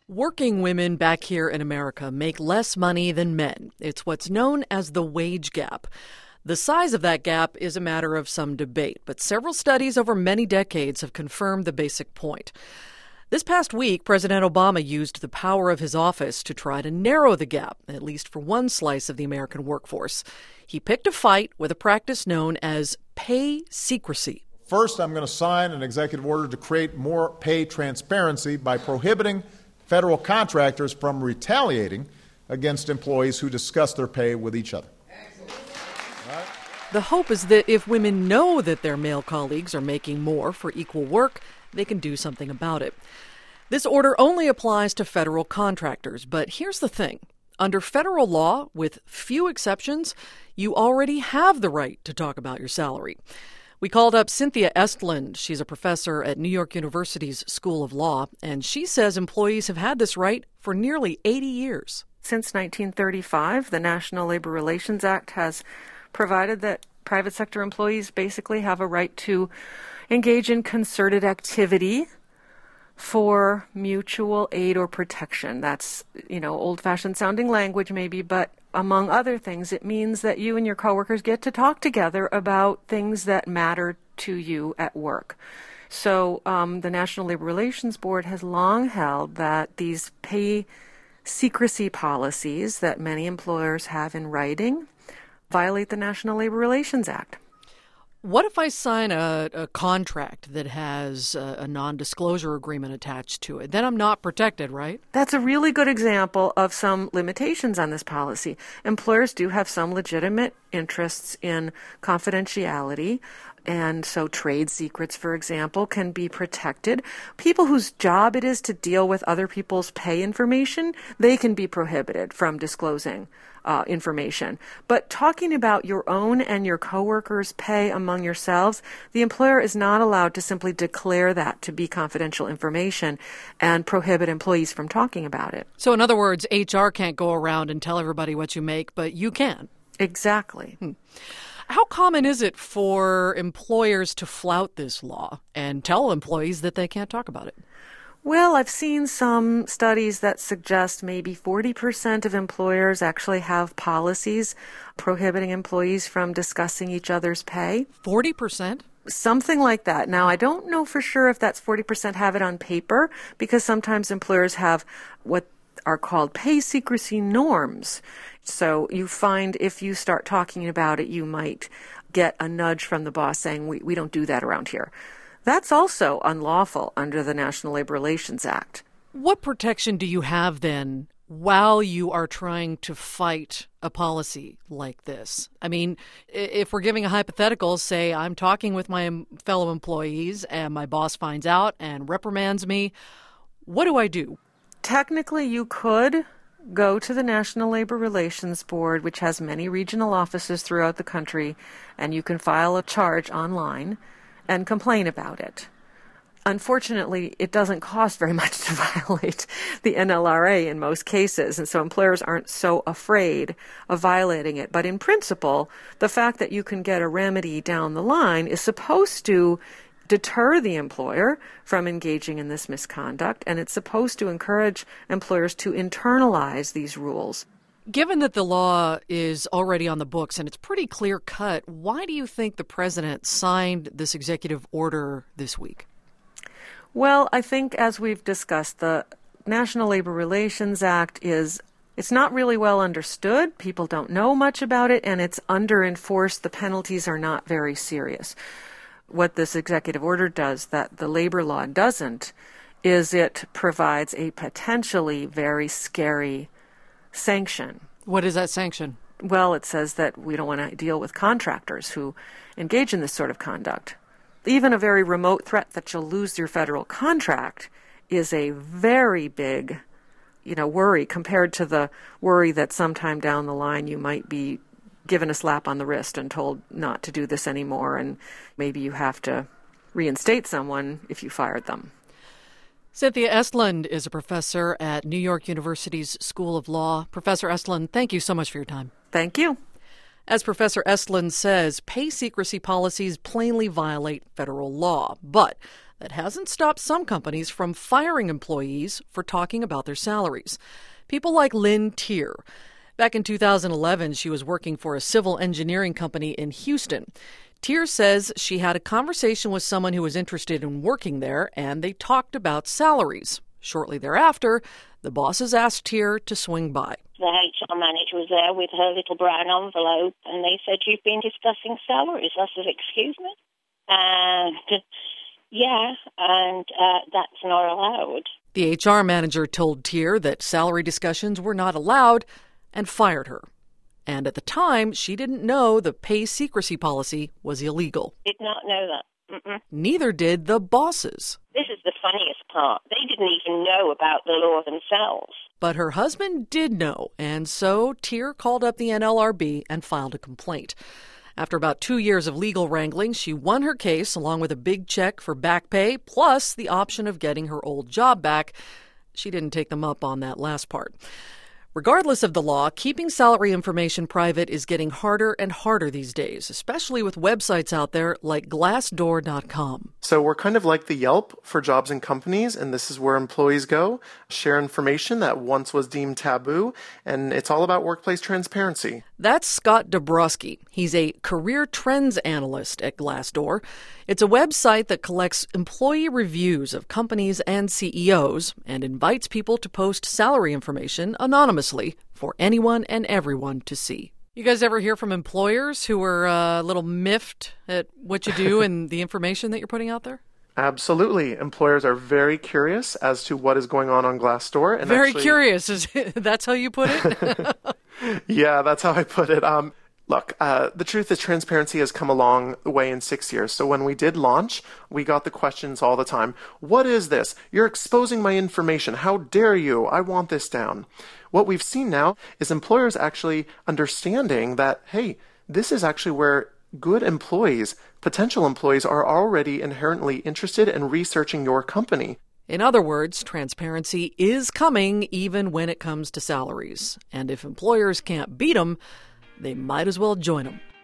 Working women back here in America make less money than men. It's what's known as the wage gap. The size of that gap is a matter of some debate, but several studies over many decades have confirmed the basic point. This past week, President Obama used the power of his office to try to narrow the gap, at least for one slice of the American workforce. He picked a fight with a practice known as pay secrecy. First, I'm going to sign an executive order to create more pay transparency by prohibiting federal contractors from retaliating against employees who discuss their pay with each other. Right. The hope is that if women know that their male colleagues are making more for equal work, they can do something about it. This order only applies to federal contractors, but here's the thing. Under federal law, with few exceptions, you already have the right to talk about your salary. We called up Cynthia Estland. She's a professor at New York University's School of Law, and she says employees have had this right for nearly 80 years. Since 1935, the National Labor Relations Act has provided that private sector employees basically have a right to engage in concerted activity for mutual aid or protection. That's, old-fashioned sounding language maybe, but among other things, it means that you and your coworkers get to talk together about things that matter to you at work. So the National Labor Relations Board has long held that these pay secrecy policies that many employers have in writing violate the National Labor Relations Act. What if I sign a contract that has a non-disclosure agreement attached to it? Then I'm not protected, right? That's a really good example of some limitations on this policy. Employers do have some legitimate interests in confidentiality, and so trade secrets, for example, can be protected. People whose job it is to deal with other people's pay information, they can be prohibited from disclosing information. But talking about your own and your coworkers' pay among yourselves, the employer is not allowed to simply declare that to be confidential information and prohibit employees from talking about it. So in other words, HR can't go around and tell everybody what you make, but you can. Exactly. How common is it for employers to flout this law and tell employees that they can't talk about it? Well, I've seen some studies that suggest maybe 40% of employers actually have policies prohibiting employees from discussing each other's pay. 40%? Something like that. Now, I don't know for sure if that's 40% have it on paper, because sometimes employers have what are called pay secrecy norms. So you find if you start talking about it, you might get a nudge from the boss saying, we don't do that around here. That's also unlawful under the National Labor Relations Act. What protection do you have then while you are trying to fight a policy like this? I mean, if we're giving a hypothetical, say I'm talking with my fellow employees and my boss finds out and reprimands me, what do I do? Technically, you could go to the National Labor Relations Board, which has many regional offices throughout the country, and you can file a charge online and complain about it. Unfortunately, it doesn't cost very much to violate the NLRA in most cases, and so employers aren't so afraid of violating it. But in principle, the fact that you can get a remedy down the line is supposed to deter the employer from engaging in this misconduct, and it's supposed to encourage employers to internalize these rules. Given that the law is already on the books and it's pretty clear cut, why do you think the president signed this executive order this week? Well, I think as we've discussed, the National Labor Relations Act it's not really well understood. People don't know much about it, and it's under-enforced. The penalties are not very serious. What this executive order does that the labor law doesn't is it provides a potentially very scary sanction. What is that sanction? Well, it says that we don't want to deal with contractors who engage in this sort of conduct. Even a very remote threat that you'll lose your federal contract is a very big, worry compared to the worry that sometime down the line you might be given a slap on the wrist and told not to do this anymore, and maybe you have to reinstate someone if you fired them. Cynthia Estland is a professor at New York University's School of Law. Professor Estland, thank you so much for your time. Thank you. As Professor Estland says, pay secrecy policies plainly violate federal law, but that hasn't stopped some companies from firing employees for talking about their salaries. People like Lynn Tier. Back in 2011, she was working for a civil engineering company in Houston. Tier says she had a conversation with someone who was interested in working there, and they talked about salaries. Shortly thereafter, the bosses asked Tier to swing by. The HR manager was there with her little brown envelope, and they said, "You've been discussing salaries." I said, "Excuse me?" And that's not allowed. The HR manager told Tier that salary discussions were not allowed and fired her. And at the time, she didn't know the pay secrecy policy was illegal. Did not know that. Mm-mm. Neither did the bosses. This is the funniest part. They didn't even know about the law themselves. But her husband did know, and so Tier called up the NLRB and filed a complaint. After about 2 years of legal wrangling, she won her case along with a big check for back pay, plus the option of getting her old job back. She didn't take them up on that last part. Regardless of the law, keeping salary information private is getting harder and harder these days, especially with websites out there like Glassdoor.com. So we're kind of like the Yelp for jobs and companies, and this is where employees go, share information that once was deemed taboo, and it's all about workplace transparency. That's Scott Dabrowski. He's a career trends analyst at Glassdoor. It's a website that collects employee reviews of companies and CEOs and invites people to post salary information anonymously for anyone and everyone to see. You guys ever hear from employers who are a little miffed at what you do and the information that you're putting out there? Absolutely. Employers are very curious as to what is going on Glassdoor. And very curious. That's how you put it? Yeah, that's how I put it. Look, the truth is transparency has come a long way in 6 years. So when we did launch, we got the questions all the time. What is this? You're exposing my information. How dare you? I want this down. What we've seen now is employers actually understanding that, hey, this is actually where good employees, potential employees, are already inherently interested in researching your company. In other words, transparency is coming even when it comes to salaries. And if employers can't beat them, they might as well join them.